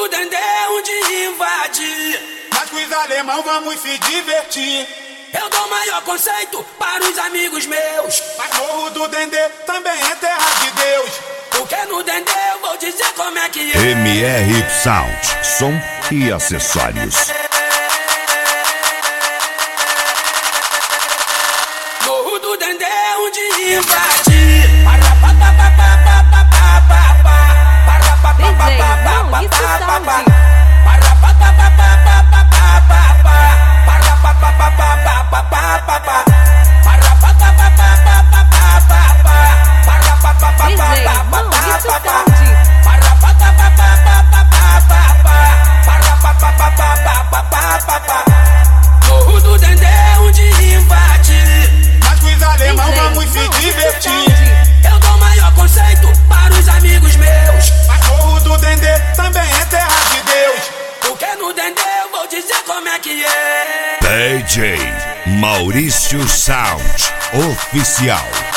do Dendê um dia invade. Mas com os alemão vamos se divertir. Eu dou maior conceito para os amigos meus. Mas Morro do Dendê também é terra de Deus. Porque no Dendê eu vou dizer como é que é. MR Sound, som e acessórios. Morro do Dendê um dia invade. Morro do Dendê um dia invade. Mas com os alemão vamos se divertir. Eu dou maior conceito para os amigos meus. Mas Morro do Dendê também é terra de Deus. Porque no Dendê eu vou dizer como é que é. DJ Maurício Sound Oficial.